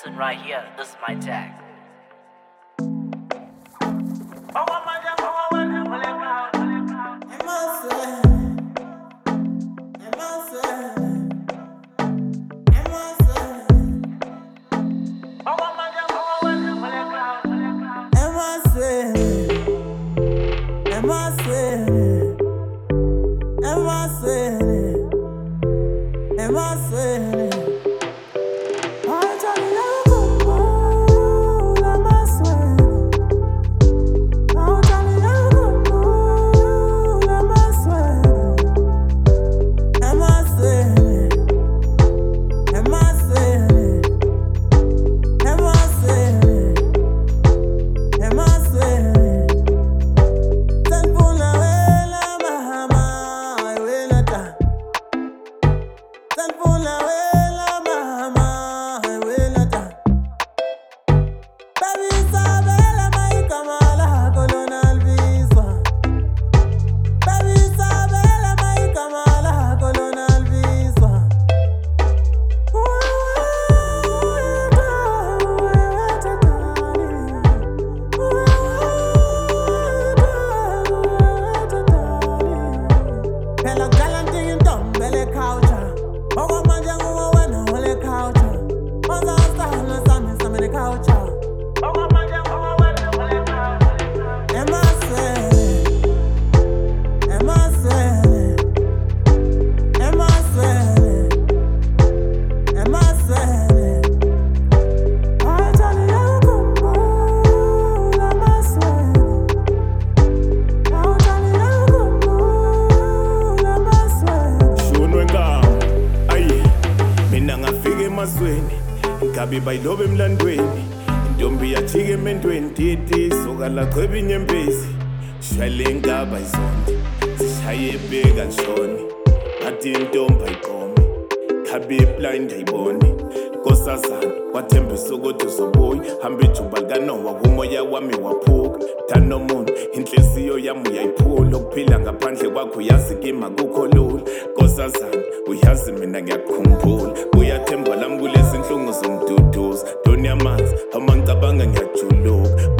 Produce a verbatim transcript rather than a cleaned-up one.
Listen right here, this is my tag. Kabi bayilobe emlandweni intombi yathike emendweni titi soka la chwebi nyembezi shwele ingaba izonde zishaye bheka nshoni athi intombi ayiqome kabi blind ayibone nkosazana wathembisa ukuthi uzobuya hamba ijuba likanowa umoya wami waphuka thana umuntu inhliziyo yami uyayiphula ukuphila ngaphandle kwakho uyazi kima kukho lula nkosazana uyazi mina ngiyakukhumbula uyathemba lami kulezi inhlungu zomduduza doni yamanzi ama ngicabanga ngiyajuluka